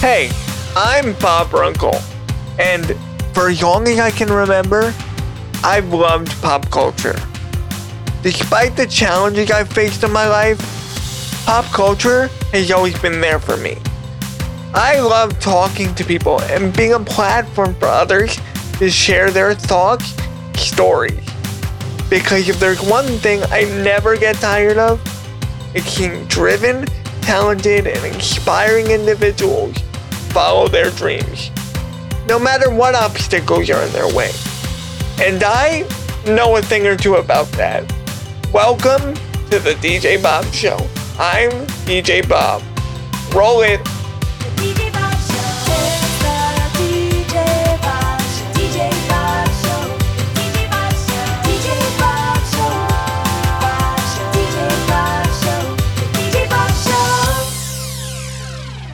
Hey, I'm Bob Runkle, and for as long as I can remember, I've loved pop culture. Despite the challenges I've faced in my life, pop culture has always been there for me. I love talking to people and being a platform for others to share their thoughts, stories. Because if there's one thing I never get tired of, it's seeing driven, talented, and inspiring individuals follow their dreams, no matter what obstacles are in their way. And I know a thing or two about that. Welcome to the DJ Bob Show. I'm DJ Bob. Roll it. DJ Bob Show. It's the DJ Bob Show. DJ Bob Show. DJ Bob Show. DJ Bob Show. Bob Show. DJ Bob Show. DJ Bob Show.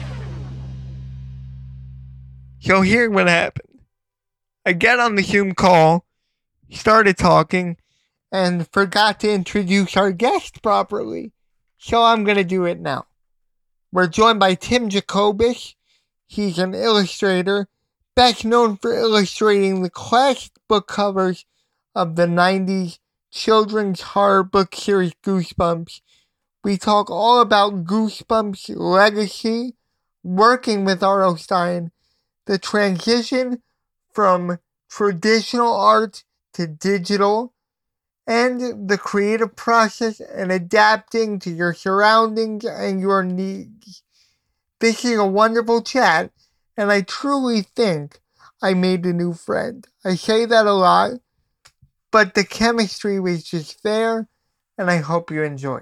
So here's what happened. I get on the Zoom call, started talking, and forgot to introduce our guest properly. So I'm going to do it now. We're joined by Tim Jacobus. He's an illustrator, best known for illustrating the classic book covers of the 90s children's horror book series Goosebumps. We talk all about Goosebumps' legacy, working with R.L. Stine, the transition from traditional art to digital, and the creative process and adapting to your surroundings and your needs. This is a wonderful chat, and I truly think I made a new friend. I say that a lot, but the chemistry was just there, and I hope you enjoy.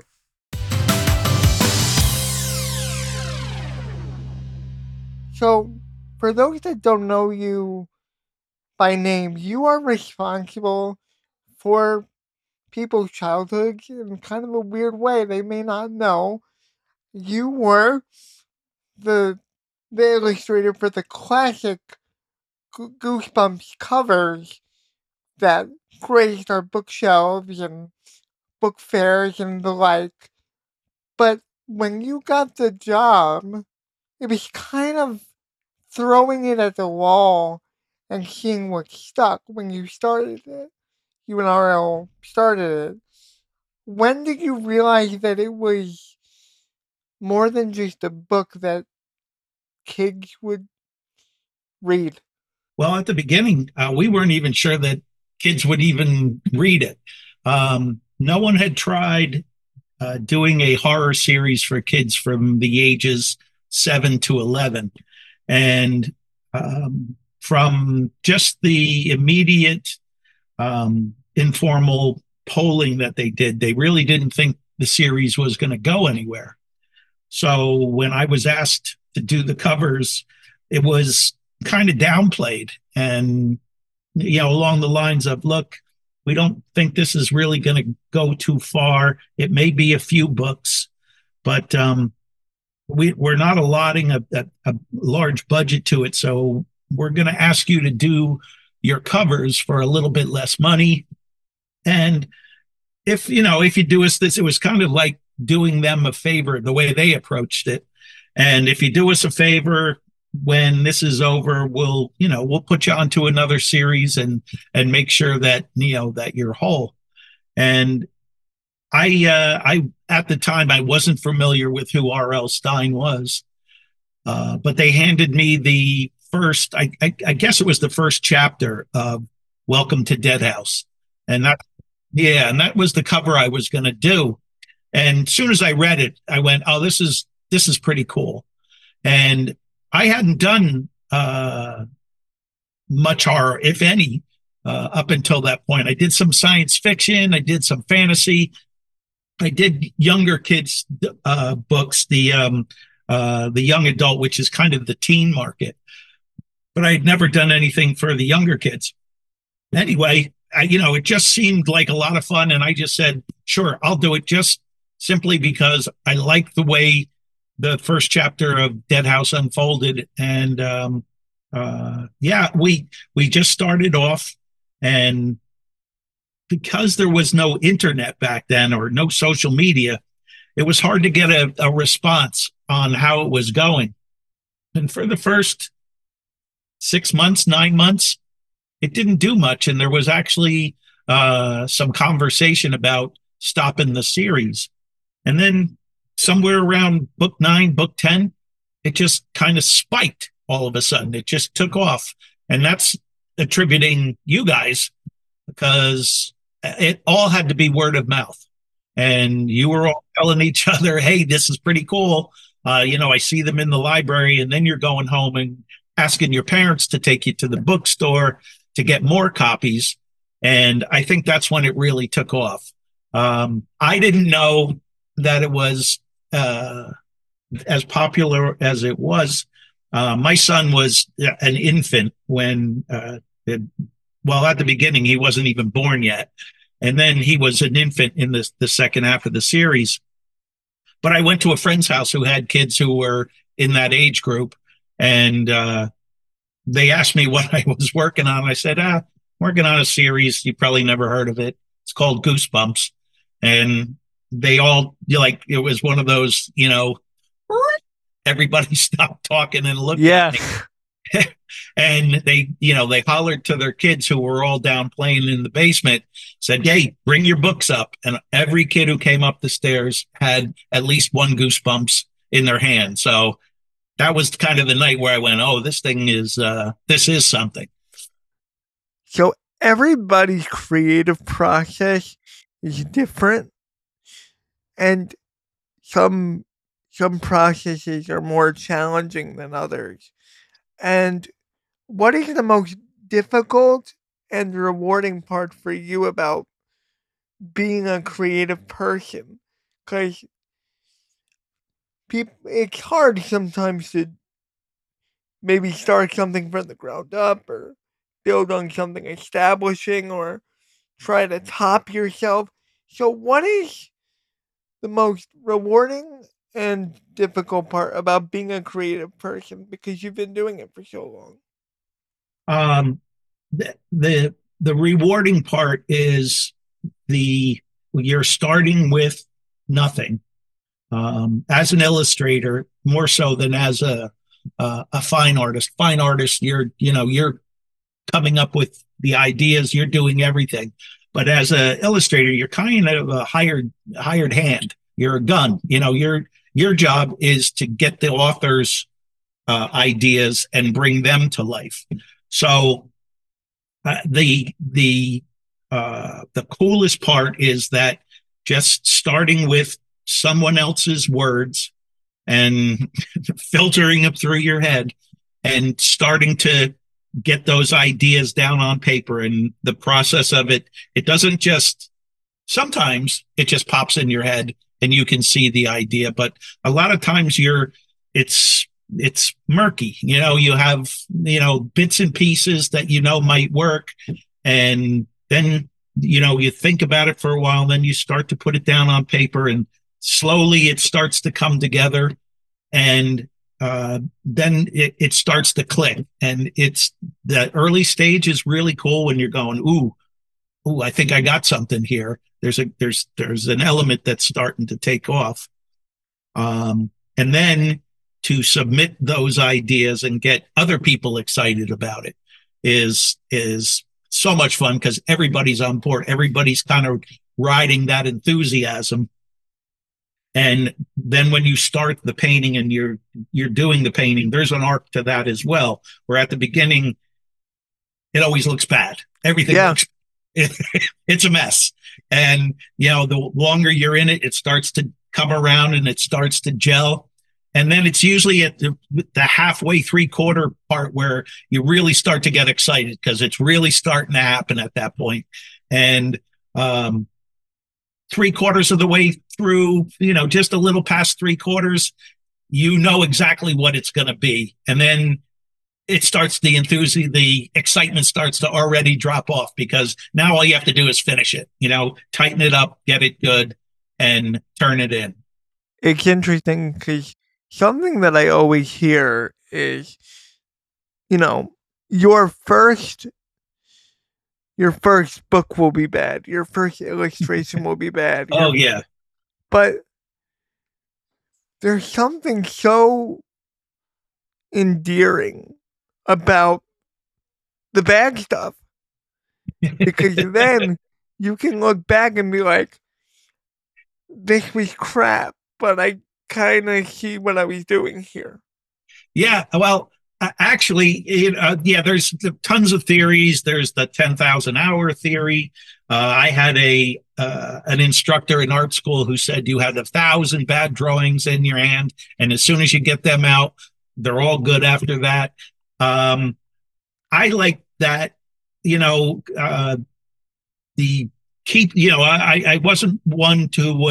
So, for those that don't know you by name, you are responsible for people's childhoods in kind of a weird way they may not know. You were the illustrator for the classic Goosebumps covers that graced our bookshelves and book fairs and the like. But when you got the job, it was kind of throwing it at the wall and seeing what stuck when you started it. You and RL started it. When did you realize that it was more than just a book that kids would read? Well, at the beginning, we weren't even sure that kids would even read it. No one had tried doing a horror series for kids from the ages 7 to 11. And from just the immediate informal polling that they did, they really didn't think the series was going to go anywhere. So when I was asked to do the covers, it was kind of downplayed and, along the lines of, look, we don't think this is really going to go too far. It may be a few books, but we're not allotting a large budget to it. So we're going to ask you to do your covers for a little bit less money. And if you do us this, it was kind of like doing them a favor, the way they approached it. And if you do us a favor, when this is over, we'll put you onto another series and make sure that, that you're whole. And I at the time, I wasn't familiar with who R.L. Stine was, but they handed me the first, I guess it was the first chapter of Welcome to Dead House. And that was the cover I was going to do. And as soon as I read it, I went, oh, this is pretty cool. And I hadn't done much horror, if any, up until that point. I did some science fiction. I did some fantasy. I did younger kids' books, the young adult, which is kind of the teen market. But I'd never done anything for the younger kids. Anyway, it just seemed like a lot of fun. And I just said, sure, I'll do it, just simply because I like the way the first chapter of Dead House unfolded. And we just started off, and because there was no internet back then or no social media, it was hard to get a response on how it was going. And for the first 6 months, 9 months, it didn't do much. And there was actually some conversation about stopping the series. And then somewhere around book 9, book 10, it just kind of spiked all of a sudden. It just took off. And that's attributing you guys because it all had to be word of mouth. And you were all telling each other, hey, this is pretty cool. I see them in the library. And then you're going home and asking your parents to take you to the bookstore to get more copies. And I think that's when it really took off. I didn't know that it was as popular as it was. My son was an infant when, at the beginning, he wasn't even born yet. And then he was an infant in the second half of the series. But I went to a friend's house who had kids who were in that age group. And they asked me what I was working on. I said, working on a series. You probably never heard of it. It's called Goosebumps. And they all, it was one of those, everybody stopped talking and looked at me. And they hollered to their kids who were all down playing in the basement, said, hey, bring your books up. And every kid who came up the stairs had at least one Goosebumps in their hand. So that was kind of the night where I went, oh, this is something. So everybody's creative process is different. And some processes are more challenging than others. And what is the most difficult and rewarding part for you about being a creative person? Because it's hard sometimes to maybe start something from the ground up or build on something establishing or try to top yourself. So what is the most rewarding and difficult part about being a creative person, because you've been doing it for so long? The rewarding part is you're starting with nothing. As an illustrator, more so than as a fine artist. Fine artist, you're coming up with the ideas, you're doing everything. But as an illustrator, you're kind of a hired hand. You're a gun. Your job is to get the author's ideas and bring them to life. So the coolest part is that just starting with someone else's words and filtering them through your head and starting to get those ideas down on paper, and the process of it doesn't just, sometimes it just pops in your head and you can see the idea, but a lot of times it's murky. You have, bits and pieces that, might work. And then, you think about it for a while, then you start to put it down on paper and slowly it starts to come together. And then it starts to click. And it's the early stage is really cool when you're going, ooh, I think I got something here. There's an element that's starting to take off. And then to submit those ideas and get other people excited about it is so much fun because everybody's on board. Everybody's kind of riding that enthusiasm. And then when you start the painting and you're doing the painting, there's an arc to that as well, where at the beginning, it always looks bad. Everything looks it's a mess. And, the longer you're in it, it starts to come around and it starts to gel. And then it's usually at the halfway, 3/4 part where you really start to get excited because it's really starting to happen at that point. And 3/4 of the way through, just a little past 3/4, exactly what it's going to be. And then it starts the excitement starts to already drop off because now all you have to do is finish it, tighten it up, get it good, and turn it in. It's interesting because something that I always hear is, your first book will be bad. Your first illustration will be bad. Oh, yeah. But there's something so endearing about the bad stuff, because then you can look back and be like, this was crap, but I kind of see what I was doing here. Yeah, well, actually, yeah, there's tons of theories. There's the 10,000 hour theory. I had an instructor in art school who said you had 1,000 bad drawings in your hand, and as soon as you get them out, they're all good after that. I like that, you know, the keep, you know, I wasn't one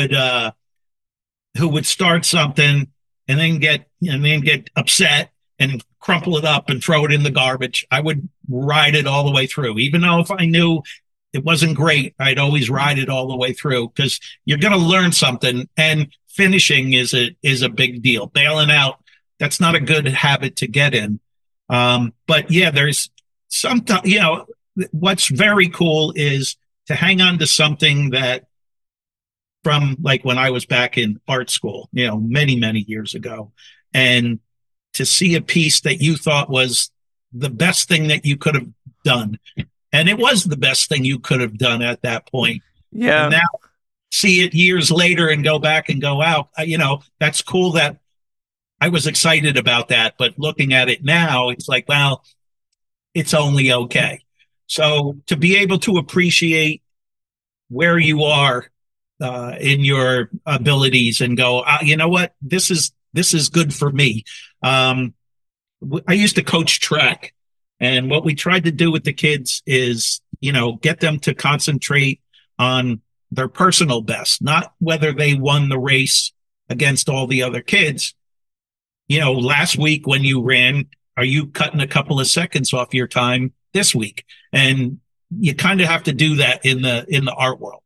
who would start something and then get upset and crumple it up and throw it in the garbage. I would ride it all the way through, even though if I knew it wasn't great, I'd always ride it all the way through, because you're going to learn something. And finishing is a big deal. Bailing out, that's not a good habit to get in. But yeah, there's sometimes, you know, what's very cool is to hang on to something that, from like when I was back in art school, you know, many, many years ago, and to see a piece that you thought was the best thing that you could have done. And it was the best thing you could have done at that point. Yeah. And now see it years later and go back and go, wow, you know, that's cool that I was excited about that. But looking at it now, it's like, well, it's only okay. So to be able to appreciate where you are in your abilities and go, you know what, this is good for me. I used to coach track, and what we tried to do with the kids is, you know, get them to concentrate on their personal best, not whether they won the race against all the other kids. You know, last week when you ran, are you cutting a couple of seconds off your time this week? And you kind of have to do that in the art world.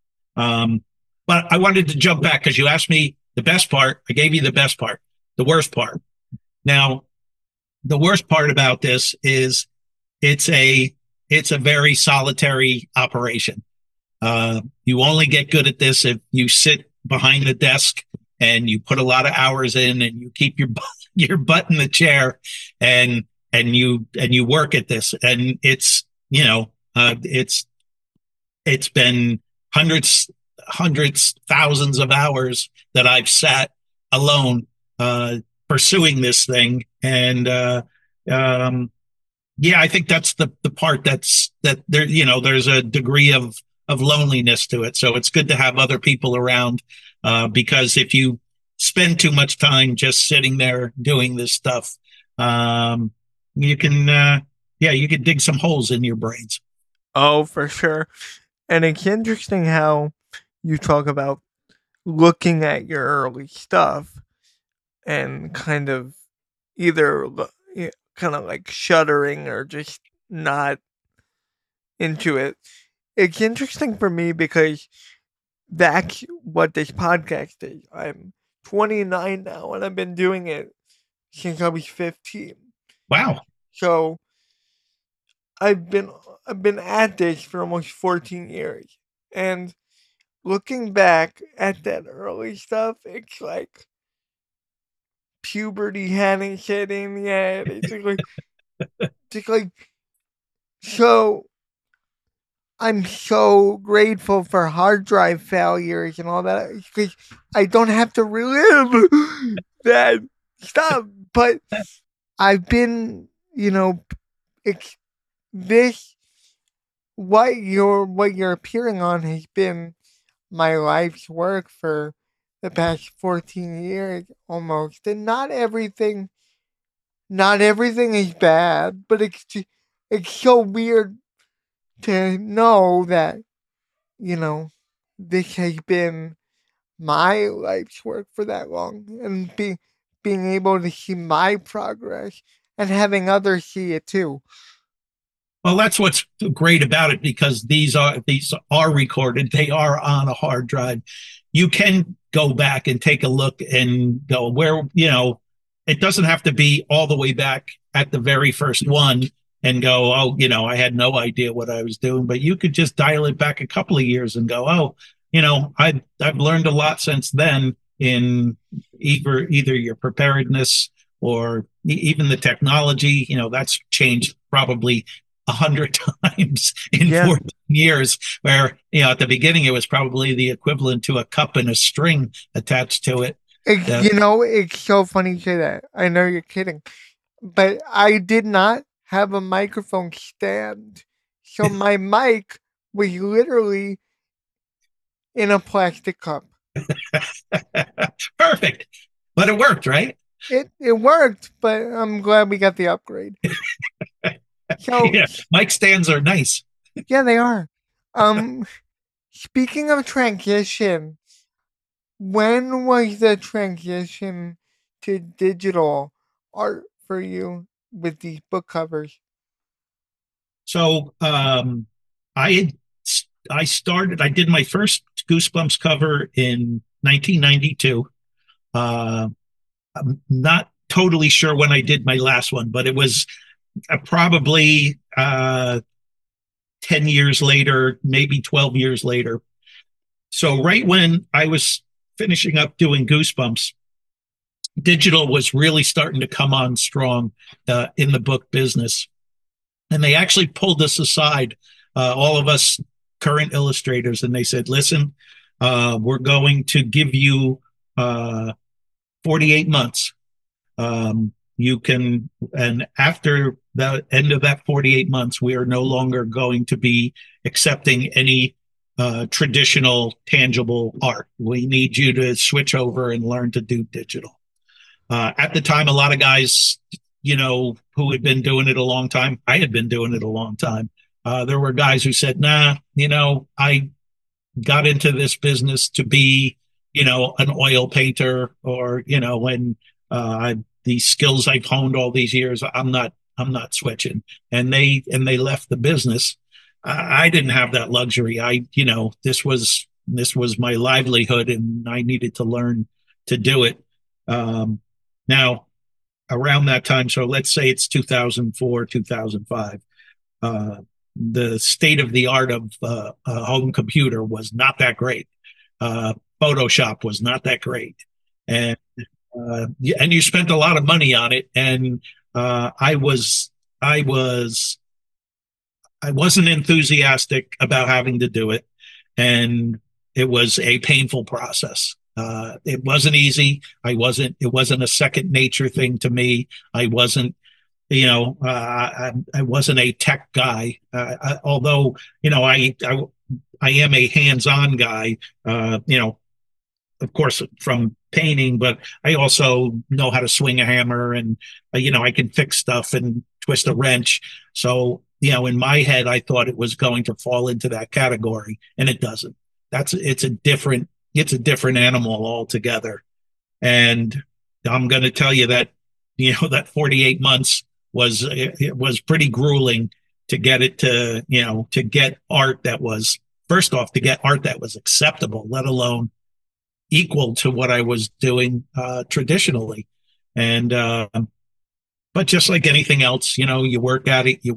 But I wanted to jump back because you asked me the best part. I gave you the best part, the worst part. Now, the worst part about this is it's a very solitary operation. You only get good at this if you sit behind the desk and you put a lot of hours in and you keep your butt in the chair and you work at this. And it's, you know, it's been hundreds, thousands of hours that I've sat alone pursuing this thing. And yeah, I think that's the part that there, you know, there's a degree of loneliness to it. So it's good to have other people around, because if you spend too much time just sitting there doing this stuff, you can dig some holes in your brains. Oh, for sure. And it's interesting how you talk about looking at your early stuff and kind of either kind of like shuddering or just not into it. It's interesting for me because that's what this podcast is. I'm 29 now and I've been doing it since I was 15. Wow. So I've been at this for almost 14 years. And looking back at that early stuff, it's like puberty hadn't set in yet. It's like so I'm so grateful for hard drive failures and all that, because I don't have to relive that stuff. But I've been, you know, it's this what you're appearing on has been my life's work for the past 14 years almost. And not everything is bad, but it's so weird to know that, you know, this has been my life's work for that long, and being able to see my progress and having others see it too. Well, that's what's great about it, because these are recorded. They are on a hard drive. You can go back and take a look and go where, you know, it doesn't have to be all the way back at the very first one and go, oh, you know, I had no idea what I was doing. But you could just dial it back a couple of years and go, oh, you know, I've learned a lot since then in either your preparedness or even the technology, that's changed probably 100 times in Yeah. 14 years, where, at the beginning, it was probably the equivalent to a cup and a string attached to it. It's so funny you say that. I know you're kidding, but I did not have a microphone stand. So my mic was literally in a plastic cup. Perfect. But it worked, right? It worked, but I'm glad we got the upgrade. So Yeah. Mic stands are nice. yeah, they are. Speaking of transition, when was the transition to digital art for you with these book covers? So I had I did my first Goosebumps cover in 1992. I'm not totally sure when I did my last one, but it was probably 10 years later, maybe 12 years later. So right when I was finishing up doing Goosebumps, digital was really starting to come on strong in the book business. And they actually pulled us aside, all of us current illustrators, and they said, listen, we're going to give you 48 months. You can, and after the end of that 48 months, we are no longer going to be accepting any traditional tangible art. We need you to switch over and learn to do digital. At the time, a lot of guys, who had been doing it a long time, I had been doing it a long time. There were guys who said, nah, I got into this business to be, an oil painter, or, when the skills I've honed all these years, I'm not switching. And they left the business. I didn't have that luxury. This was my livelihood, and I needed to learn to do it. Now, around that time, so let's say it's 2004, 2005, the state of the art of a home computer was not that great. Photoshop was not that great. And you spent a lot of money on it. And I wasn't enthusiastic about having to do it. And it was a painful process. It wasn't easy. It wasn't a second nature thing to me. I wasn't, I wasn't a tech guy. Although, I am a hands-on guy, of course, from painting, but I also know how to swing a hammer, and, I can fix stuff and twist a wrench. So, in my head, I thought it was going to fall into that category, and it doesn't. It's a different animal altogether. And I'm going to tell you that, that 48 months was pretty grueling to get it to get art that was, first off, to get art that was acceptable, let alone equal to what I was doing traditionally. And but just like anything else, you work at it,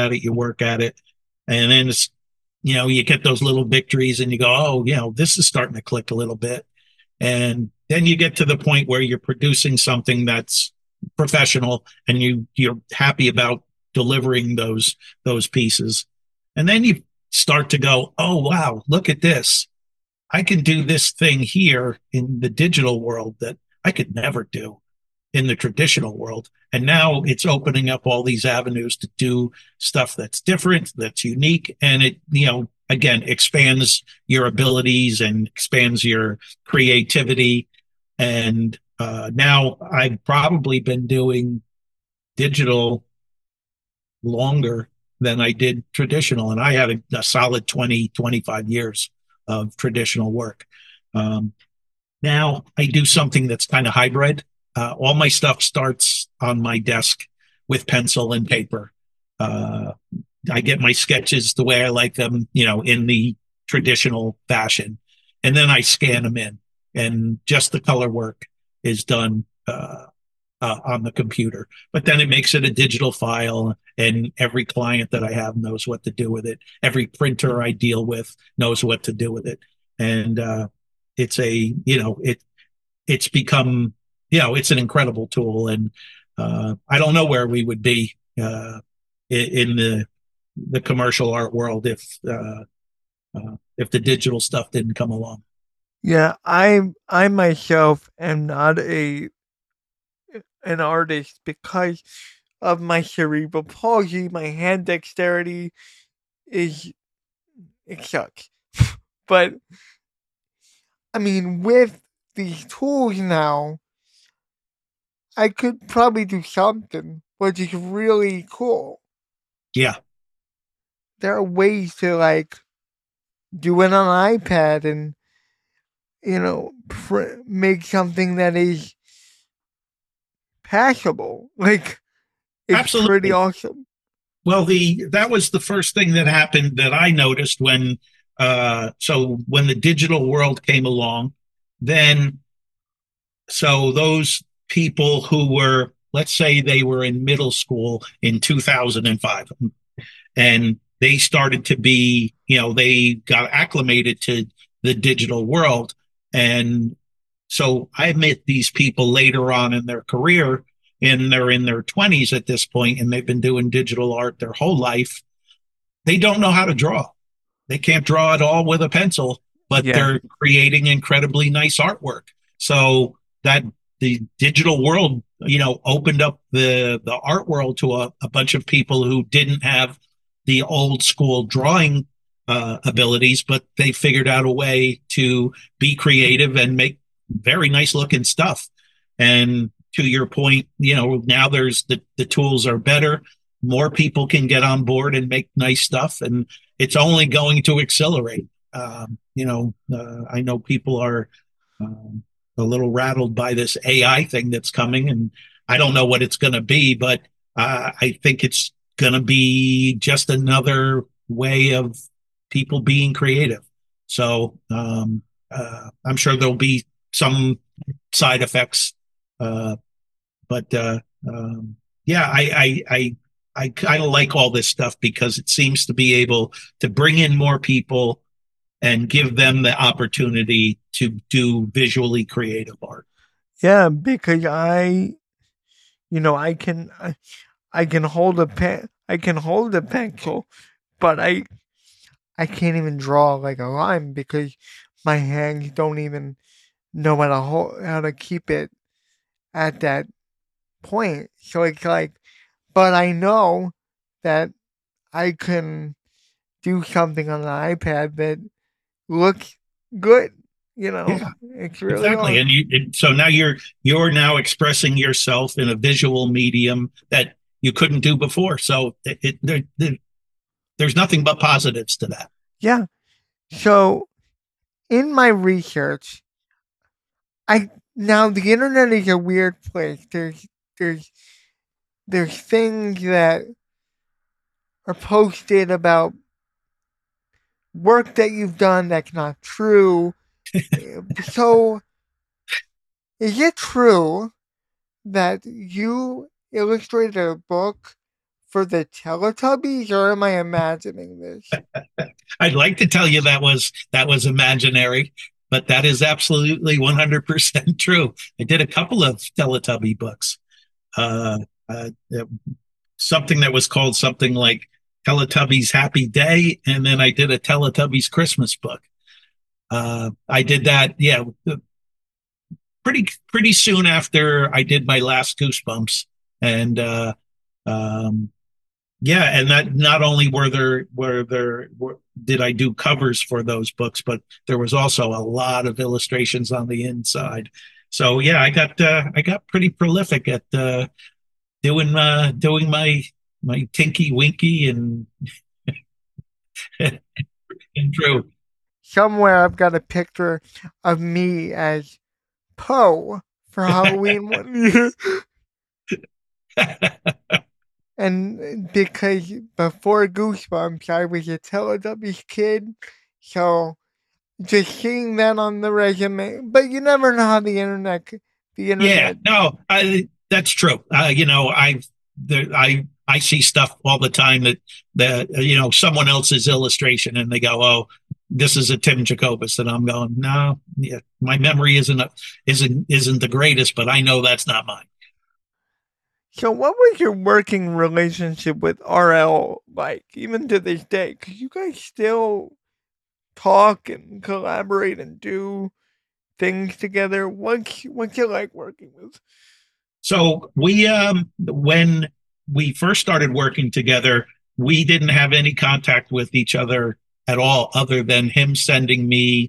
and then it's, you get those little victories, and you go, oh, this is starting to click a little bit. And then you get to the point where you're producing something that's professional, and you're happy about delivering those pieces. And then you start to go, oh, wow, look at this. I can do this thing here in the digital world that I could never do in the traditional world. And now it's opening up all these avenues to do stuff that's different, that's unique. And it, again, expands your abilities and expands your creativity. And now I've probably been doing digital longer than I did traditional. And I had a solid 20, 25 years of traditional work. Now I do something that's kind of hybrid. All my stuff starts on my desk with pencil and paper. I get my sketches the way I like them, in the traditional fashion. And then I scan them in, and just the color work is done on the computer. But then it makes it a digital file, and every client that I have knows what to do with it. Every printer I deal with knows what to do with it. And it's it's become it's an incredible tool, and I don't know where we would be in the commercial art world if the digital stuff didn't come along. Yeah, I myself am not an artist because of my cerebral palsy. My hand dexterity is it sucks. But I mean, with these tools now, I could probably do something, which is really cool. Yeah, There are ways to like do it on iPad and make something that is passable. Like it's pretty absolutely. awesome. Well, the that was the first thing that happened that I noticed when when the digital world came along, then so those people who were, let's say they were in middle school in 2005, and they started to be, they got acclimated to the digital world. And so I met these people later on in their career, and they're in their 20s at this point, and they've been doing digital art their whole life. They don't know how to draw. They can't draw at all with a pencil, but Yeah. they're creating incredibly nice artwork. So that the digital world, opened up the art world to a bunch of people who didn't have the old school drawing abilities, but they figured out a way to be creative and make very nice looking stuff. And to your point, now there's the tools are better. More people can get on board and make nice stuff, and it's only going to accelerate. I know people are um, a little rattled by this AI thing that's coming, and I don't know what it's going to be, but I think it's going to be just another way of people being creative. So I'm sure there'll be some side effects, uh, but yeah, I kind of like all this stuff because it seems to be able to bring in more people and give them the opportunity to do visually creative art. Yeah, because I can hold a pen, I can hold a pencil, but I can't even draw like a line because my hands don't even know how to keep it at that point. So it's like, but I know that I can do something on an iPad that looks good. Yeah, It's really exactly. awesome. So now you're now expressing yourself in a visual medium that you couldn't do before. So there's nothing but positives to that. Yeah. So in my research, I now the internet is a weird place. There's there's things that are posted about work that you've done that's not true. So is it true that you illustrated a book for the Teletubbies, or am I imagining this? I'd like to tell you that was imaginary, but that is absolutely 100% true. I did a couple of Teletubby books. Uh, uh, Something that was called something like Teletubbies Happy Day, and then I did a Teletubbies Christmas book. I did that, yeah, pretty soon after I did my last Goosebumps, and um, yeah, and that not only did I do covers for those books, but there was also a lot of illustrations on the inside. So yeah, I got pretty prolific at doing my Tinky Winky and Drew. Somewhere I've got a picture of me as Poe for Halloween one year. And because before Goosebumps, I was a Teletubbies kid, so just seeing that on the resume. But you never know how the Yeah, internet. no, that's true. I see stuff all the time that someone else's illustration, and they go, oh, this is a Tim Jacobus, and I'm going, no, yeah, my memory isn't the greatest, but I know that's not mine. So, what was your working relationship with RL like, even to this day? Because you guys still talk and collaborate and do things together. What's it like working with? So we, when we first started working together, we didn't have any contact with each other at all, other than him sending me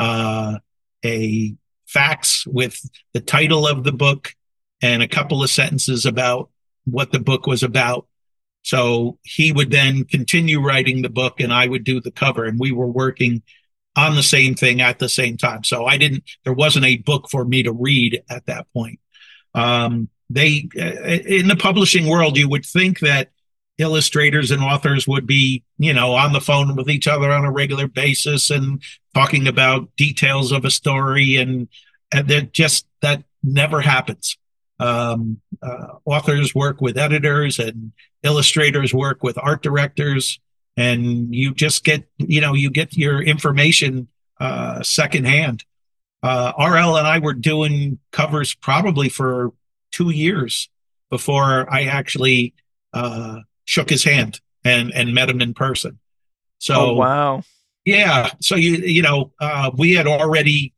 a fax with the title of the book and a couple of sentences about what the book was about. So he would then continue writing the book, and I would do the cover, and we were working on the same thing at the same time. So there wasn't a book for me to read at that point. They in the publishing world, you would think that illustrators and authors would be, on the phone with each other on a regular basis and talking about details of a story, and that never happens. Authors work with editors, and illustrators work with art directors, and you just get your information secondhand. RL and I were doing covers probably for 2 years before I actually shook his hand and met him in person. So, Oh, wow. yeah, so we had already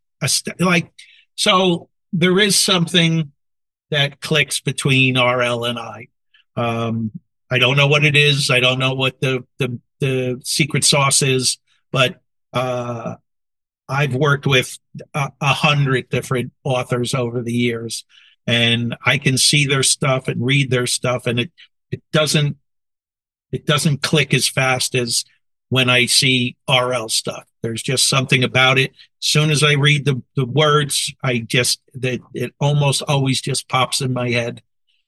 so there is something that clicks between RL and I. I don't know what it is. I don't know what the secret sauce is, but I've worked with 100 different authors over the years, and I can see their stuff and read their stuff, and it doesn't click as fast as when I see RL stuff. There's just something about it. As soon as I read the words, it almost always just pops in my head.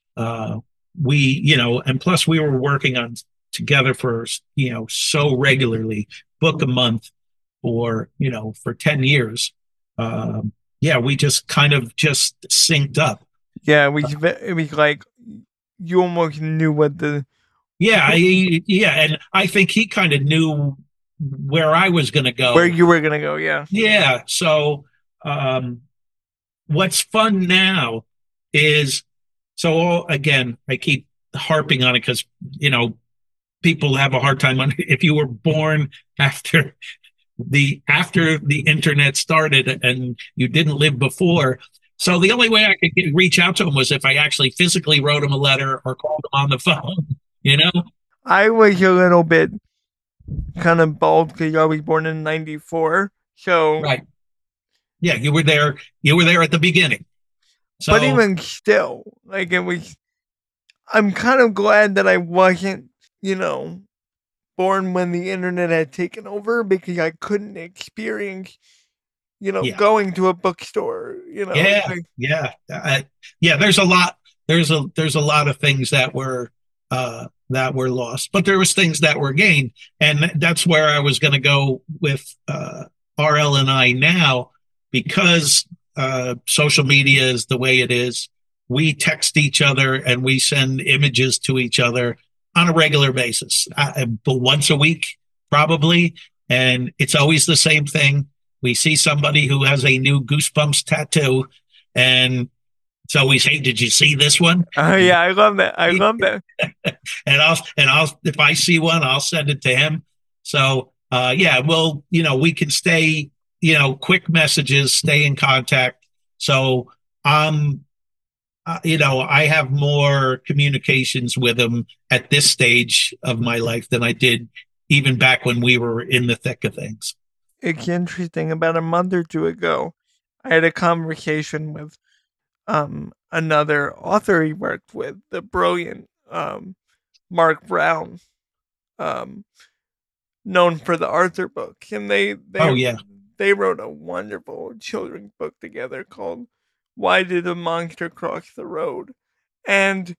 And plus we were working on together for, so regularly, book a month for 10 years. We just kind of just synced up. Yeah, it was like you almost knew what the. Yeah, and I think he kind of knew where I was going to go. Where you were going to go, yeah. Yeah, so what's fun now is, again, I keep harping on it because, people have a hard time on if you were born after the internet started and you didn't live before. So the only way I could reach out to him was if I actually physically wrote him a letter or called him on the phone, I was a little bit kind of bald because I was born in '94. So, right. Yeah, you were there at the beginning. So, but even still, like I'm kind of glad that I wasn't, born when the internet had taken over, because I couldn't experience, going to a bookstore, Yeah, yeah. There's a lot. There's a lot of things that were lost, but there was things that were gained, and that's where I was going to go with RL and I now, because social media is the way it is. We text each other and we send images to each other on a regular basis, but once a week probably, and it's always the same thing. We see somebody who has a new Goosebumps tattoo, and it's always, hey, did you see this one? Oh yeah, I love that. and I'll if I see one, I'll send it to him. So we can stay, quick messages, stay in contact. So I have more communications with him at this stage of my life than I did even back when we were in the thick of things. It's interesting. About a month or two ago, I had a conversation with another author he worked with, the brilliant Mark Brown, known for the Arthur books, and they wrote a wonderful children's book together called "Why Did the Monster Cross the Road?" And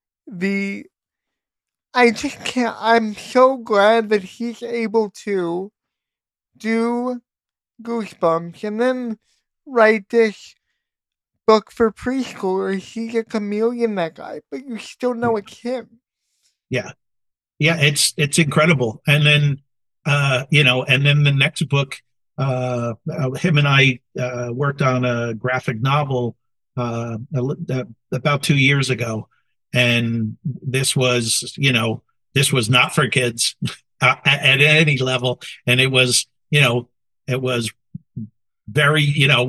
I just can't. I'm so glad that he's able to do Goosebumps and then write this book for preschoolers. He's a chameleon, that guy, but you still know it's him. Yeah, it's incredible. And then And then the next book, him and I worked on a graphic novel about 2 years ago, and this was not for kids at any level, and it was very,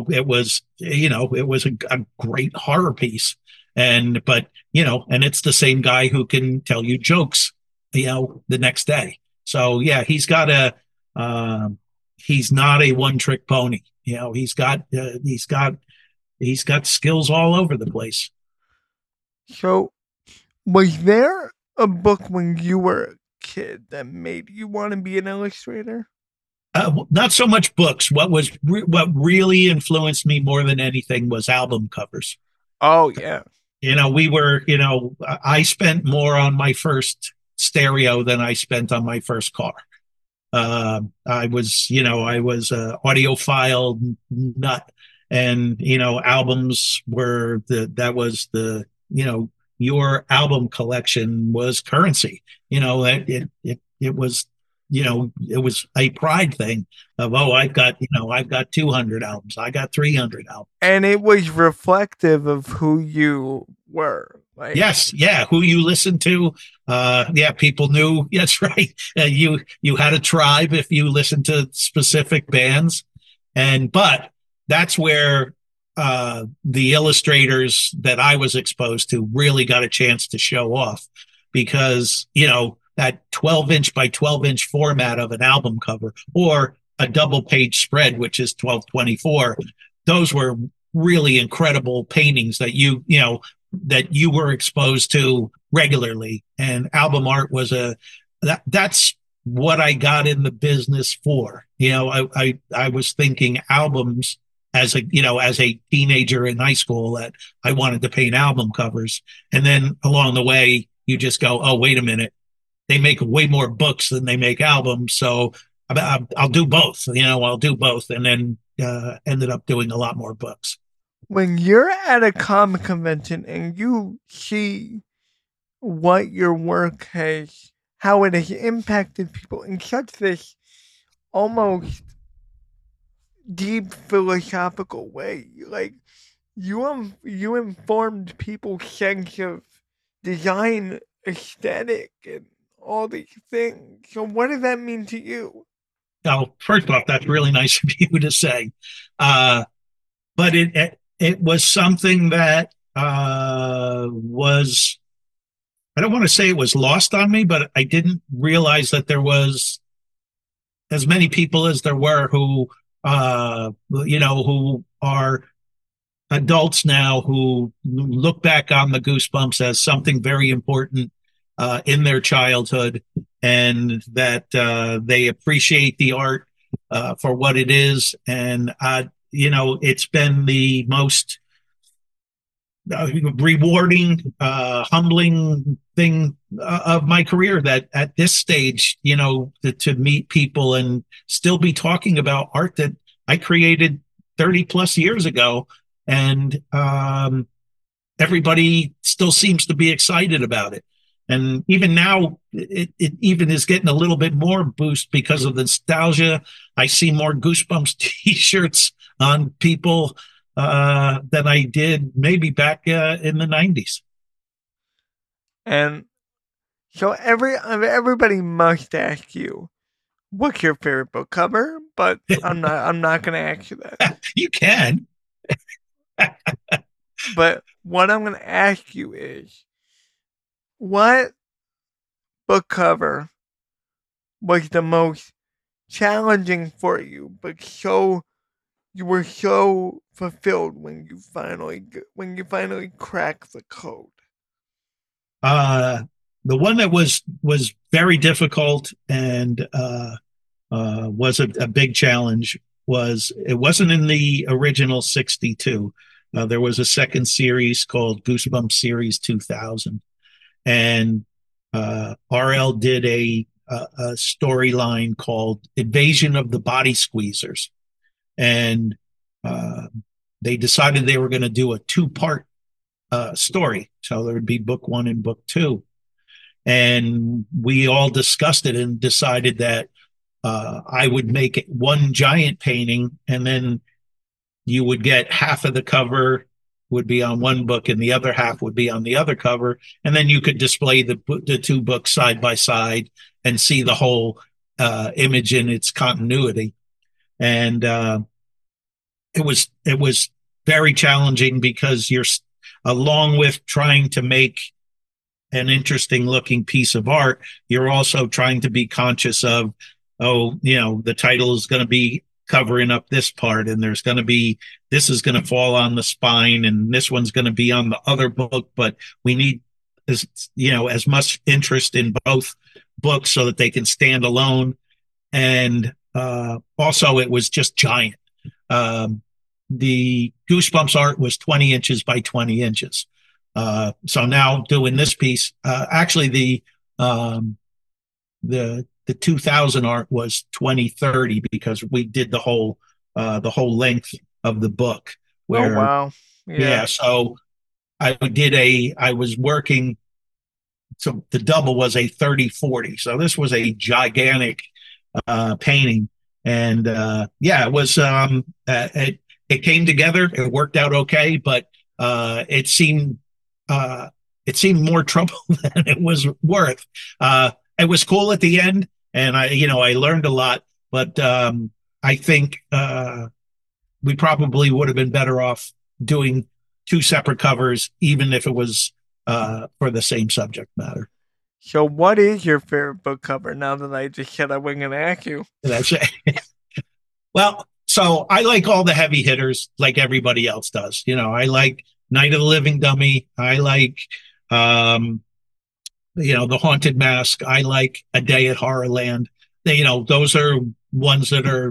it was a great horror piece, and it's the same guy who can tell you jokes, the next day. So yeah, he's not a one trick pony. He's got skills all over the place. So, was there a book when you were a kid that made you want to be an illustrator? Not so much books. What really influenced me more than anything was album covers. Oh yeah. I spent more on my first stereo than I spent on my first car. I was a audiophile nut, and albums were your album collection was currency. It was it was a pride thing of, oh, I've got 200 albums, I got 300 albums. And it was reflective of who you were. Like, Yes, yeah, who you listened to. Yeah, people knew. That's right. You had a tribe if you listened to specific bands, but that's where the illustrators that I was exposed to really got a chance to show off, because that 12-inch by 12-inch format of an album cover, or a double page spread, which is 1224. Those were really incredible paintings that you were exposed to regularly. And album art was that's what I got in the business for. I was thinking albums as a teenager in high school, that I wanted to paint album covers. And then along the way, you just go, oh, wait a minute, they make way more books than they make albums. So I'll do both, I'll do both. And then ended up doing a lot more books. when you're at a comic convention and you see what your work has, how it has impacted people in such this almost deep philosophical way, like you informed people's sense of design, aesthetic, and all these things. So, what does that mean to you? Now, first off, that's really nice of you to say. But it was something that was, I don't want to say it was lost on me, but I didn't realize that there was as many people as there were who who are adults now, who look back on the Goosebumps as something very important in their childhood, and that they appreciate the art for what it is. And it's been the most rewarding, humbling thing of my career, that at this stage, to meet people and still be talking about art that I created 30 plus years ago. And everybody still seems to be excited about it. And even now, it even is getting a little bit more boost because of the nostalgia. I see more Goosebumps t-shirts on people than I did maybe back in the 90s. And so everybody must ask you, what's your favorite book cover? But I'm not gonna ask you that. You can. But what I'm gonna ask you is, what book cover was the most challenging for you, but you were so fulfilled when you finally cracked the code? The one that was very difficult and was a big challenge it wasn't in the original 62. There was a second series called Goosebumps Series 2000, and RL did a storyline called Invasion of the Body Squeezers, and they decided they were going to do a two-part story. So there would be book one and book two. And we all discussed it and decided that I would make it one giant painting, and then you would get half of the cover would be on one book and the other half would be on the other cover, and then you could display the two books side by side and see the whole image in its continuity. And it was very challenging because you're, along with trying to make an interesting looking piece of art, you're also trying to be conscious of, oh, the title is going to be covering up this part, and there's going to be, this is going to fall on the spine, and this one's going to be on the other book, but we need as much interest in both books so that they can stand alone. And also, it was just giant. The Goosebumps art was 20 inches by 20 inches. So now doing this piece, actually the 2000 art was 2030 because we did the whole length of the book. Where, Oh wow. yeah. So I was working. So the double was a 30-40. So this was a gigantic painting. And it was it came together. It worked out okay, but it seemed more trouble than it was worth. It was cool at the end, and I learned a lot. But I think we probably would have been better off doing two separate covers, even if it was for the same subject matter. So, what is your favorite book cover? Now that I just said I wasn't going to ask you. That's it. Well, so I like all the heavy hitters, like everybody else does. I like Night of the Living Dummy. I like, The Haunted Mask. I like A Day at Horrorland. Those are ones that are,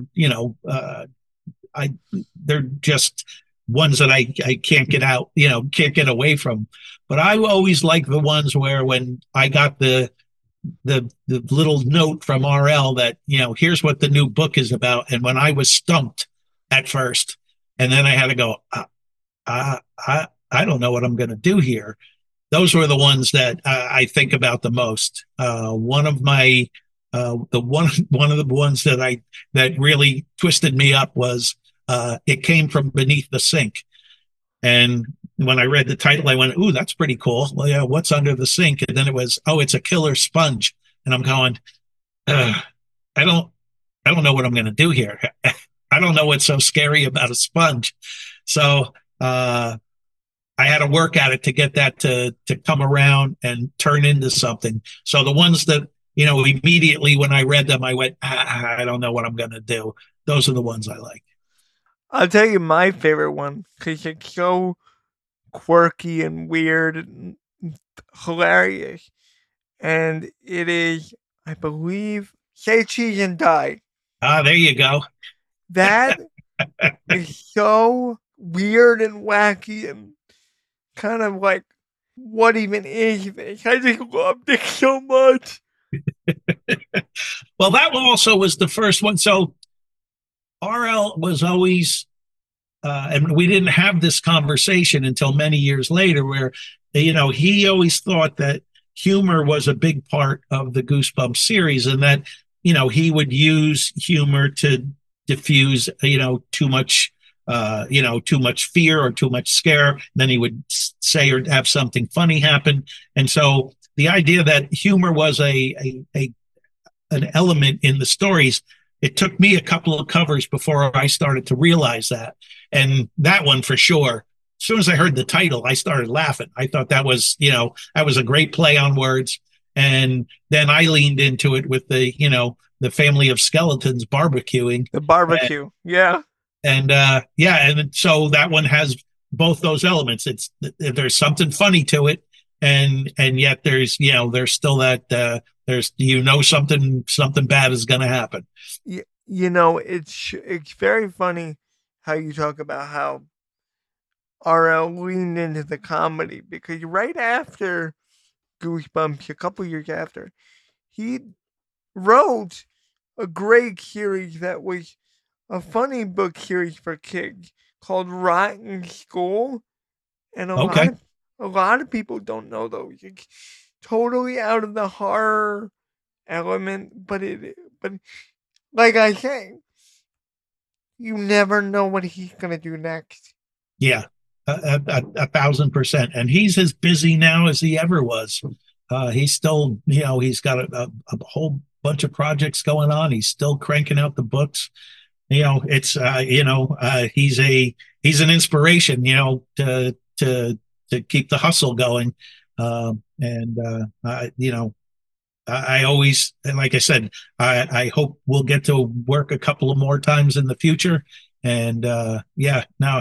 they're just ones that I can't get out, can't get away from. But I always like the ones where when I got the little note from RL that, here's what the new book is about. And when I was stumped at first, and then I had to go, I don't know what I'm going to do here. Those were the ones that I think about the most. One of the ones that really twisted me up was It Came from Beneath the Sink. And when I read the title, I went, "Ooh, that's pretty cool." Well, yeah, what's under the sink? And then it was, "Oh, it's a killer sponge." And I'm going, I don't know what I'm going to do here. I don't know what's so scary about a sponge. So I had to work at it to get that to come around and turn into something. So the ones that, immediately when I read them, I went, I don't know what I'm going to do. Those are the ones I like. I'll tell you my favorite one because it's so quirky and weird and hilarious. And it is, I believe, Say Cheese and Die. There you go. That is so weird and wacky and kind of like, what even is this? I just loved it so much. Well, that one also was the first one. So RL was always, and we didn't have this conversation until many years later, where, he always thought that humor was a big part of the Goosebumps series, and that, he would use humor to diffuse, too much fear or too much scare. Then he would say or have something funny happen. And so the idea that humor was an element in the stories, it took me a couple of covers before I started to realize that. And that one for sure, as soon as I heard the title, I started laughing. I thought that was a great play on words. And then I leaned into it with the family of skeletons barbecuing. The barbecue. Yeah. And and so that one has both those elements. There's something funny to it, and yet there's still that there's something bad is going to happen. It's very funny how you talk about how RL leaned into the comedy, because right after Goosebumps, a couple years after, he wrote a great series that was a funny book series for kids called Rotten School, and Okay. a lot of people don't know those. It's totally out of the horror element, but like I say, you never know what he's gonna do next. Yeah, 1,000%. And he's as busy now as he ever was. He's still, he's got a whole bunch of projects going on. He's still cranking out the books. It's he's an inspiration, to keep the hustle going. And I always, and like I said, I hope we'll get to work a couple of more times in the future. And yeah, now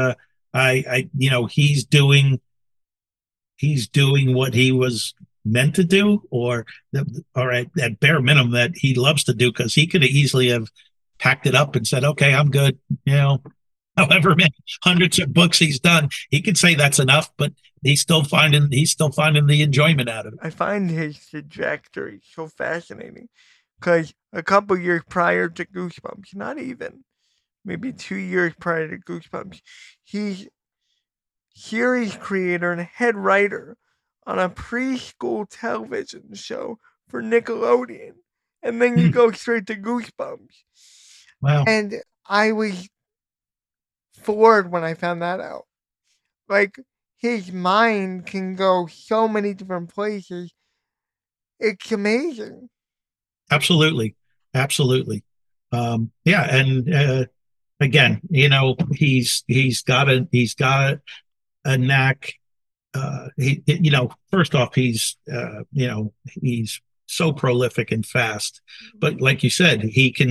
he's doing what he was meant to do, or at bare minimum that he loves to do, because he could easily have packed it up and said, "Okay, I'm good." However many hundreds of books he's done, he could say that's enough, but he's still finding the enjoyment out of it. I find his trajectory so fascinating because a couple years prior to Goosebumps, not even, maybe 2 years prior to Goosebumps, he's series creator and head writer on a preschool television show for Nickelodeon. And then you go straight to Goosebumps. Wow. And I was floored when I found that out. Like, his mind can go so many different places. It's amazing. Absolutely. Absolutely. Yeah. And again, he's got a knack. First off, he's so prolific and fast, but like you said,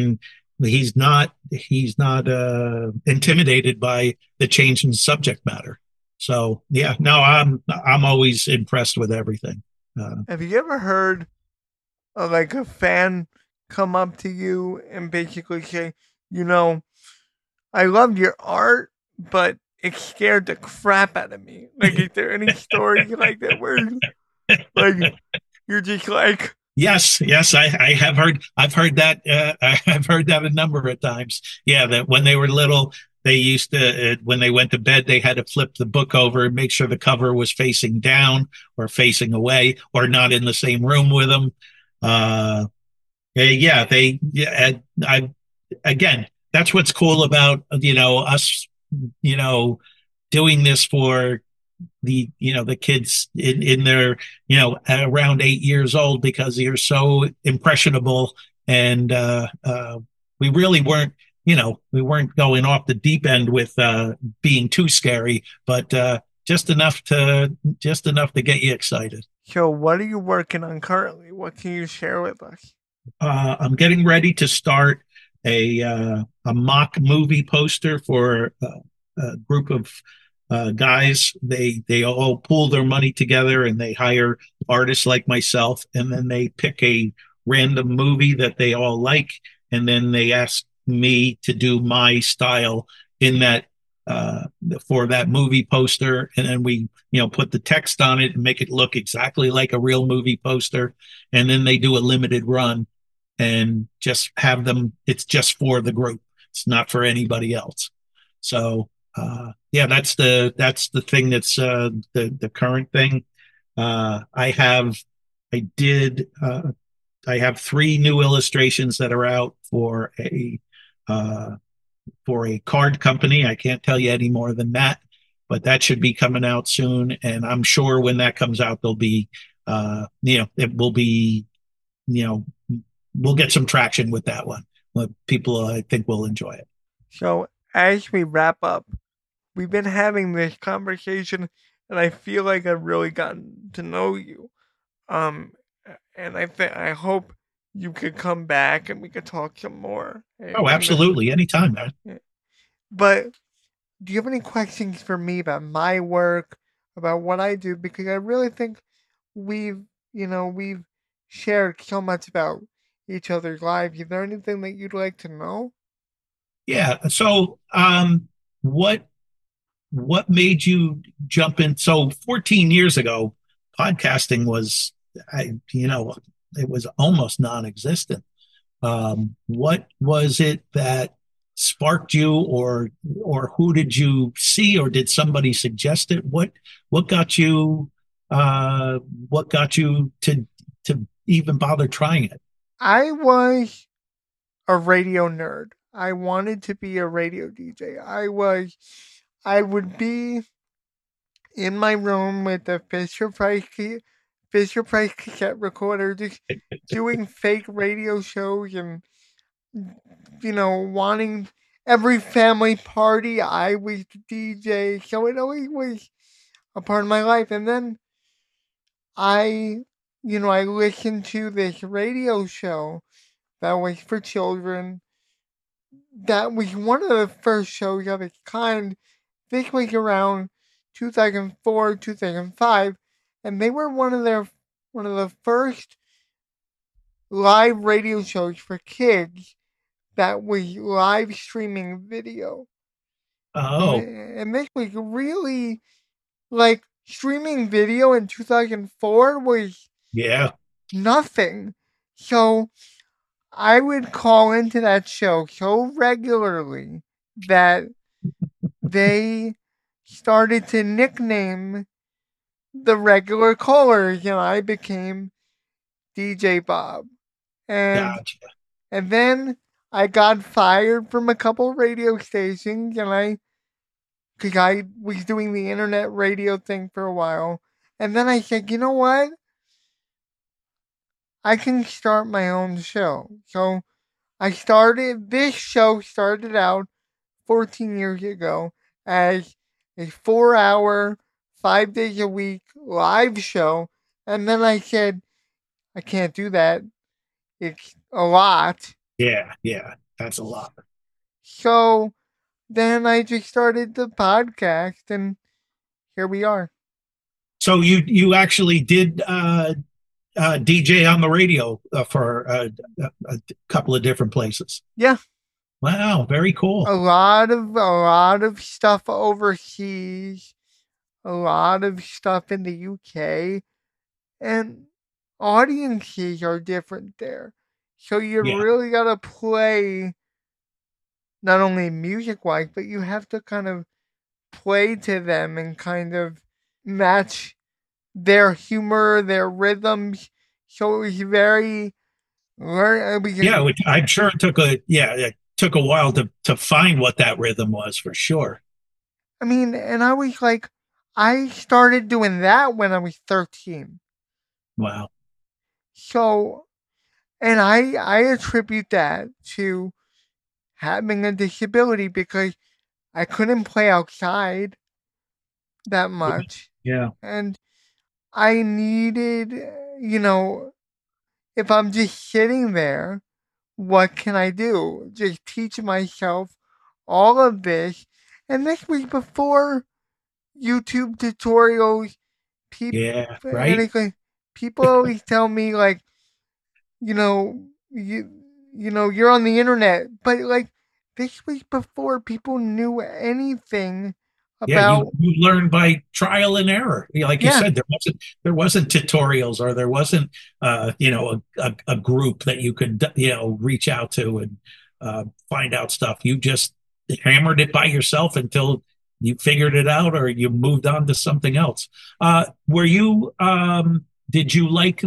he's not intimidated by the change in subject matter. So yeah, no, I'm always impressed with everything. Have you ever heard of like a fan come up to you and basically say, I love your art, but it scared the crap out of me? Like, is there any story like that where like you're just like, Yes, I've heard that. I've heard that a number of times. Yeah, that when they were little, they used to, when they went to bed, they had to flip the book over and make sure the cover was facing down or facing away or not in the same room with them. I again, that's what's cool about us, you know, doing this for the kids in their around 8 years old, because you're so impressionable. And we really weren't we weren't going off the deep end with being too scary, but just enough to get you excited. so what are you working on currently? What can you share with us? I'm getting ready to start a mock movie poster for a group of guys. They all pool their money together and they hire artists like myself, and then they pick a random movie that they all like, and then they ask me to do my style in that for that movie poster, and then we put the text on it and make it look exactly like a real movie poster, and then they do a limited run and just have them. It's just for the group. It's not for anybody else. So yeah, that's the thing. That's the current thing. I have I did I have 3 new illustrations that are out for a card company. I can't tell you any more than that, but that should be coming out soon. And I'm sure when that comes out, there'll be it will be we'll get some traction with that one. People, I think, will enjoy it. So as we wrap up, we've been having this conversation, and I feel like I've really gotten to know you. Um, and I hope you could come back and we could talk some more. Oh, absolutely, anytime, man. But do you have any questions for me about my work, about what I do? Because I really think we've shared so much about each other's lives. Is there anything that you'd like to know? Yeah. So, what what made you jump in? So 14 years ago, podcasting was, it was almost non-existent. What was it that sparked you, or who did you see, or did somebody suggest it? What got you, what got you to even bother trying it? I was a radio nerd. I wanted to be a radio DJ. I would be in my room with the Fisher Price cassette recorder, just doing fake radio shows and wanting every family party I was the DJ. So it always was a part of my life. And then I, I listened to this radio show that was for children. That was one of the first shows of its kind. This was around 2004, 2005, and they were one of the first live radio shows for kids that was live streaming video. Oh, And this was really like streaming video in 2004 was yeah. nothing. So I would call into that show so regularly that they started to nickname the regular callers, and I became DJ Bob. And Gotcha. and then I got fired from a couple radio stations, and because I was doing the internet radio thing for a while, and then I said, you know what? I can start my own show. So this show started out 14 years ago as a 4 hour, 5 days a week live show. And then I said, I can't do that. It's a lot. Yeah, yeah. That's a lot. So then I just started the podcast, and here we are. So you actually did DJ on the radio for a couple of different places. Yeah. Wow, very cool. A lot of stuff overseas, a lot of stuff in the UK, and audiences are different there. So you Yeah. really gotta play not only music wise, but you have to kind of play to them and kind of match their humor, their rhythms. So it was very Yeah, I'm sure it took a while to find what that rhythm was for sure. I mean, and I was like, I started doing that when I was 13. Wow. So, and I attribute that to having a disability because I couldn't play outside that much. Yeah. And I needed, if I'm just sitting there, what can I do? Just teach myself all of this. And this was before YouTube tutorials. Yeah, right. Anything. People always tell me like, you know, you're on the internet, but like this was before people knew anything Yeah, about. you learn by trial and error. Like you Yeah, said, there wasn't tutorials, or there wasn't a group that you could reach out to and find out stuff. You just hammered it by yourself until you figured it out, or you moved on to something else. Were you did you like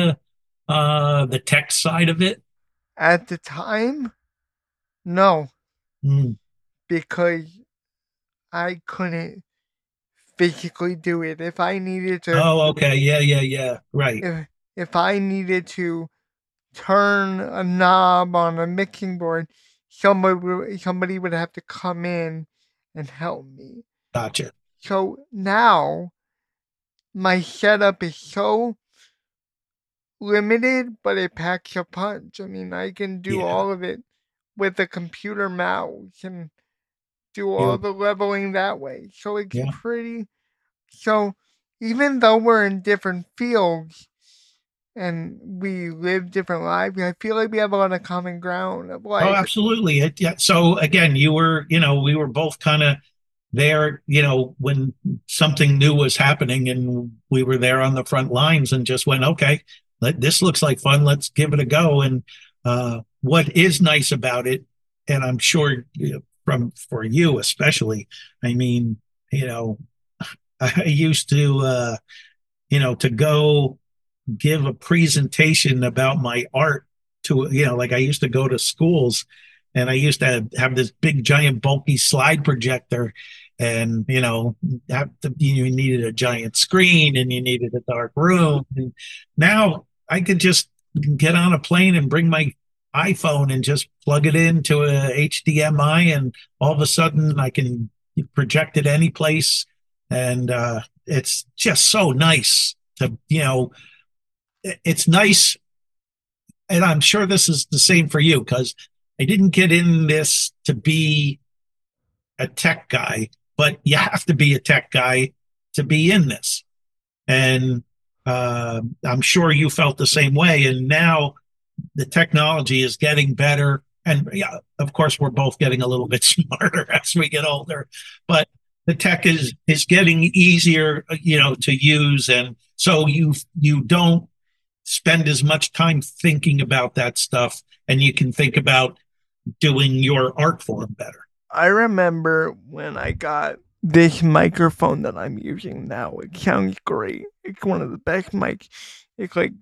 the tech side of it? at the time, no, Mm. because I couldn't physically do it. If I needed to, Oh, okay. Yeah. Right. if I needed to turn a knob on a mixing board, somebody would have to come in and help me. Gotcha. So now my setup is so limited, but it packs a punch. I mean, I can do Yeah. all of it with a computer mouse and do all Yeah. the leveling that way. So it's Yeah. pretty. So even though we're in different fields and we live different lives, I feel like we have a lot of common ground of Oh, like, absolutely. Yeah. So again, we were both kind of there, when something new was happening, and we were there on the front lines and just went, okay, this looks like fun. Let's give it a go. And what is nice about it, and I'm sure for you especially, I mean, I used to go give a presentation about my art to, like I used to go to schools and I used to have this big, giant, bulky slide projector. And, you needed a giant screen and you needed a dark room. And now I could just get on a plane and bring my iPhone and just plug it into a HDMI, and all of a sudden I can project it any place. And it's just so nice to, it's nice. And I'm sure this is the same for you, because I didn't get in this to be a tech guy, but you have to be a tech guy to be in this. And I'm sure you felt the same way. And now the technology is getting better. And yeah, of course, we're both getting a little bit smarter as we get older, but the tech is getting easier, to use. And so you don't spend as much time thinking about that stuff, and you can think about doing your art form better. I remember when I got this microphone that I'm using now. It sounds great. It's one of the best mics. It's like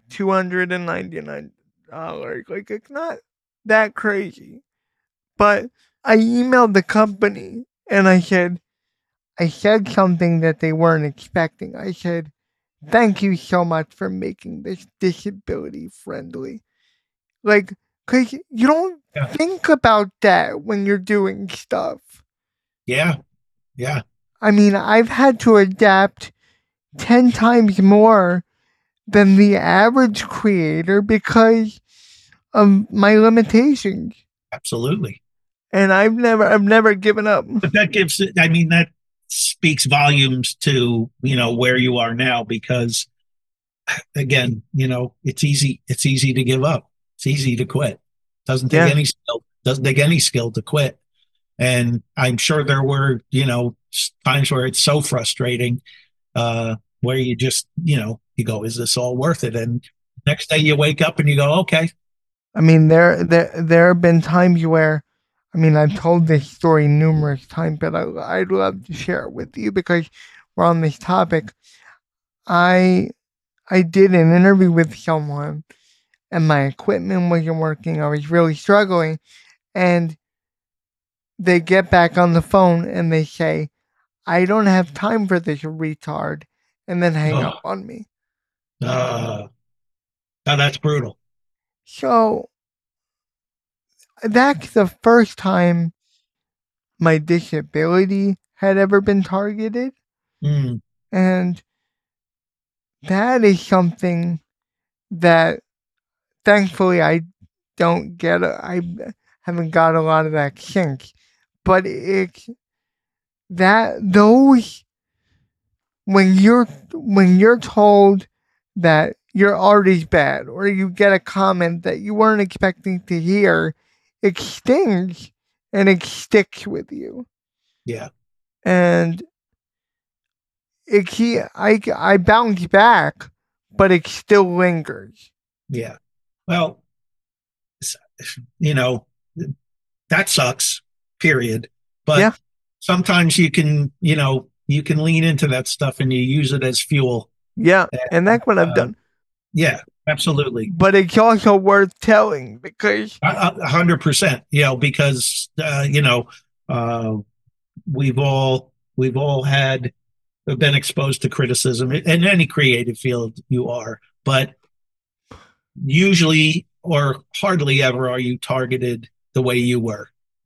$299. Like, it's not that crazy. But I emailed the company and I said something that they weren't expecting. I said, "Thank you so much for making this disability friendly." Like, because you don't Yeah. think about that when you're doing stuff. Yeah. Yeah. I mean, I've had to adapt 10 times more than the average creator because of my limitations. Absolutely. And I've never given up. But that speaks volumes to, where you are now, because again, it's easy to give up. It's easy to quit. Doesn't take any skill to quit. And I'm sure there were, times where it's so frustrating, where you just, you go, is this all worth it? And next day you wake up and you go, okay. I mean, there have been times where, I mean, I've told this story numerous times, but I'd love to share it with you because we're on this topic. I did an interview with someone and my equipment wasn't working. I was really struggling. And they get back on the phone and they say, "I don't have time for this retard," and then hang up on me. Now that's brutal. So that's the first time my disability had ever been targeted. Mm. And that is something that thankfully I don't get. I haven't got a lot of that since. But those when you're told that your art is bad, or you get a comment that you weren't expecting to hear, it stings and it sticks with you. Yeah. And I bounce back, but it still lingers. Yeah. Well, that sucks, period. But Yeah. sometimes you can lean into that stuff and you use it as fuel. Yeah, and that's what I've done. Yeah, absolutely. But it's also worth telling because 100%, because we've all been exposed to criticism in any creative field you are, but usually or hardly ever are you targeted the way you were,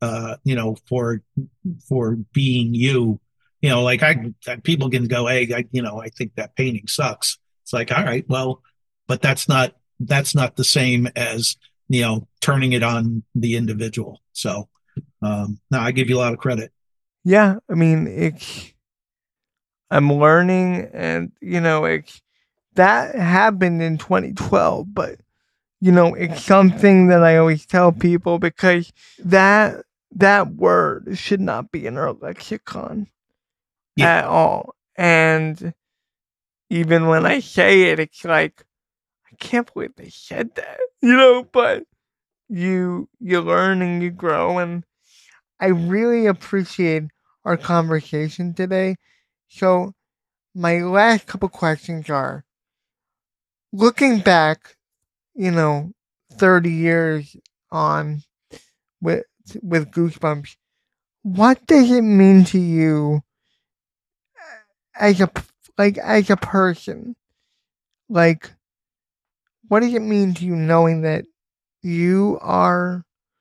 for being you. Like people can go, "Hey, I think that painting sucks." It's like, all right, well, but that's not the same as, turning it on the individual. So, no, I give you a lot of credit. yeah, I mean, I'm learning, and that happened in 2012, but it's something that I always tell people because that word should not be in our lexicon at all. And even when I say it, it's like, I can't believe they said that, but you learn and you grow. And I really appreciate our conversation today. So my last couple questions are, looking back, 30 years on with Goosebumps, what does it mean to you as as a person? Like, what does it mean to you knowing that you are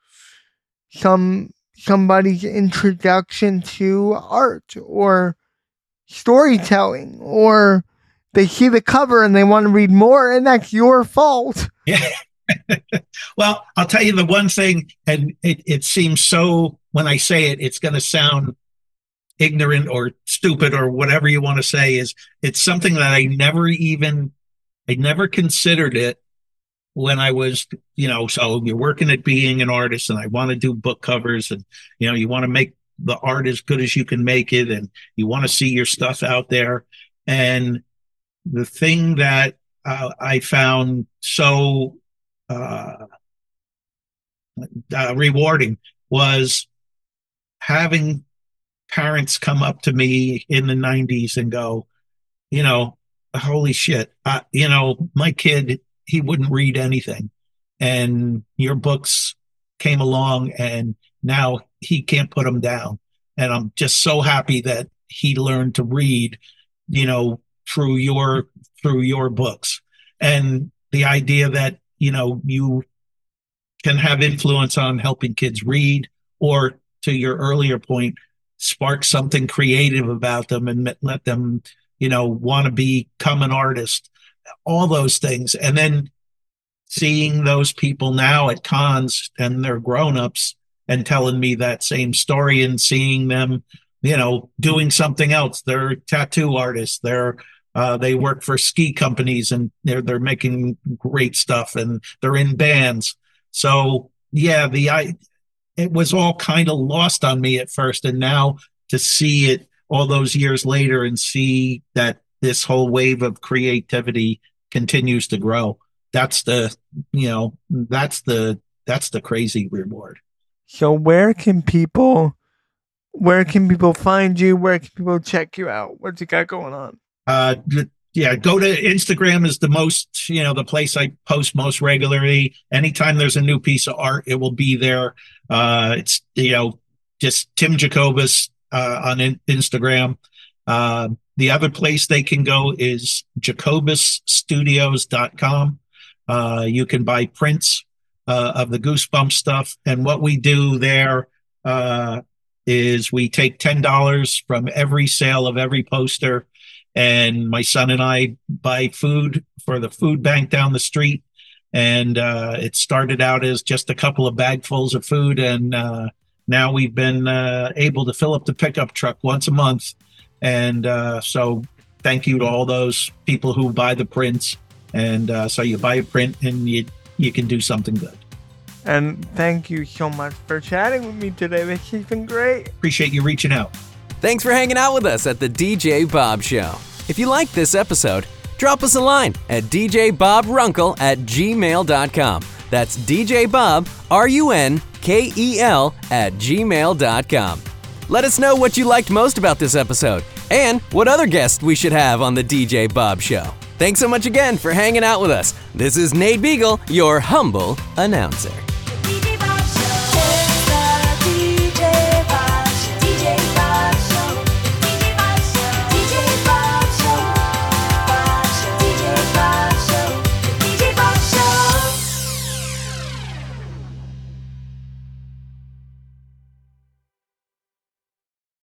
somebody's introduction to art or storytelling, or they see the cover and they want to read more, and that's your fault? Yeah. Well, I'll tell you the one thing, and it seems so, when I say it, it's going to sound ignorant or stupid or whatever you want to say, is it's something that I never considered it when I was, so you're working at being an artist, and I want to do book covers, and, you want to make the art as good as you can make it, and you want to see your stuff out there. And the thing that I found so rewarding was having parents come up to me in the 90s and go, holy shit, my kid, he wouldn't read anything, and your books came along and now he can't put them down. And I'm just so happy that he learned to read, through your books. And the idea that, you can have influence on helping kids read, or, to your earlier point, spark something creative about them and let them, want to become an artist, all those things. And then seeing those people now at cons, and they're grown-ups, and telling me that same story, and seeing them, doing something else. They're tattoo artists. They work for ski companies, and they're making great stuff, and they're in bands. So yeah, it was all kind of lost on me at first, and now to see it all those years later and see that this whole wave of creativity continues to grow, that's the crazy reward. So where can people find you? Where can people check you out? What you got going on? Go to Instagram is the most, the place I post most regularly. Anytime there's a new piece of art, it will be there. It's, just Tim Jacobus on Instagram. The other place they can go is jacobusstudios.com. You can buy prints of the Goosebumps stuff. And what we do there is we take $10 from every sale of every poster, and my son and I buy food for the food bank down the street. And it started out as just a couple of bagfuls of food, and now we've been able to fill up the pickup truck once a month. And so thank you to all those people who buy the prints. And so you buy a print and you can do something good. And thank you so much for chatting with me today. This has been great. Appreciate you reaching out. Thanks for hanging out with us at the DJ Bob Show. If you liked this episode, drop us a line at djbobrunkle@gmail.com. That's djbobrunkel@gmail.com. Let us know what you liked most about this episode, and what other guests we should have on the DJ Bob Show. Thanks so much again for hanging out with us. This is Nate Beagle, your humble announcer.